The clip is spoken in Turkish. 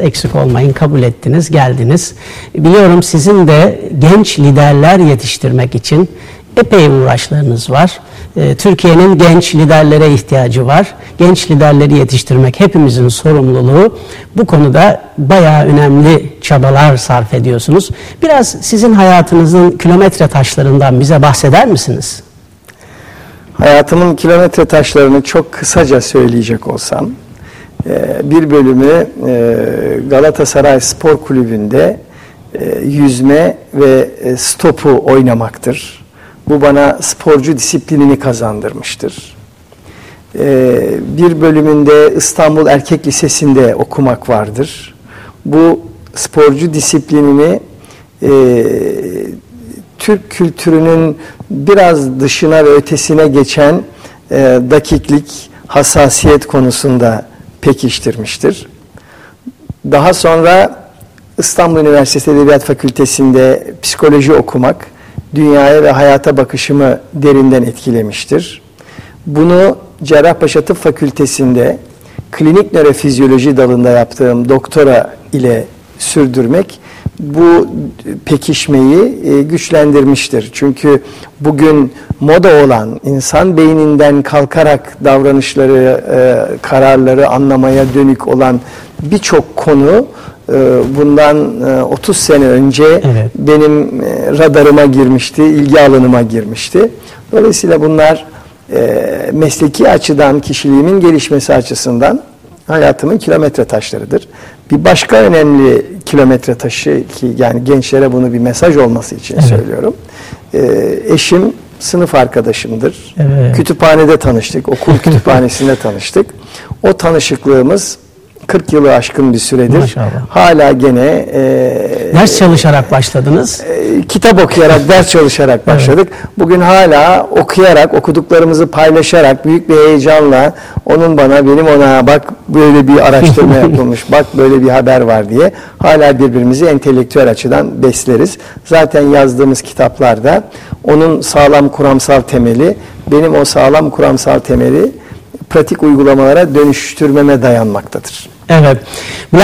Eksik olmayın, kabul ettiniz, geldiniz. Biliyorum sizin de genç liderler yetiştirmek için epey uğraşlarınız var. Türkiye'nin genç liderlere ihtiyacı var. Genç liderleri yetiştirmek hepimizin sorumluluğu. Bu konuda bayağı önemli çabalar sarf ediyorsunuz. Biraz sizin hayatınızın kilometre taşlarından bize bahseder misiniz? Hayatımın kilometre taşlarını çok kısaca söyleyecek olsam, bir bölümü Galatasaray Spor Kulübü'nde yüzme ve stopu oynamaktır. Bu bana sporcu disiplinini kazandırmıştır. Bir bölümünde İstanbul Erkek Lisesi'nde okumak vardır. Bu sporcu disiplinini Türk kültürünün biraz dışına ve ötesine geçen dakiklik, hassasiyet konusunda pekiştirmiştir. Daha sonra İstanbul Üniversitesi Edebiyat Fakültesi'nde psikoloji okumak, dünyaya ve hayata bakışımı derinden etkilemiştir. Bunu Cerrahpaşa Tıp Fakültesi'nde klinik nörofizyoloji dalında yaptığım doktora ile sürdürmek bu pekişmeyi güçlendirmiştir. Çünkü bugün moda olan insan beyninden kalkarak davranışları, kararları anlamaya dönük olan birçok konu bundan 30 sene önce evet, benim radarıma girmişti, ilgi alanıma girmişti. Dolayısıyla bunlar mesleki açıdan, kişiliğimin gelişmesi açısından hayatımın kilometre taşlarıdır. Bir başka önemli kilometre taşı ki yani gençlere bunu bir mesaj olması için evet, söylüyorum. Eşim sınıf arkadaşımdır. Evet. Kütüphanede tanıştık, okul kütüphanesinde tanıştık. O tanışıklığımız 40 yılı aşkın bir süredir. Maşallah. Hala gene ders çalışarak başladınız. Kitap okuyarak, ders çalışarak başladık. Evet. Bugün hala okuyarak, okuduklarımızı paylaşarak büyük bir heyecanla onun bana, benim ona bak böyle bir araştırma yapılmış, bak böyle bir haber var diye hala birbirimizi entelektüel açıdan besleriz. Zaten yazdığımız kitaplarda onun sağlam kuramsal temeli, benim o sağlam kuramsal temeli pratik uygulamalara dönüştürmeme dayanmaktadır. Evet.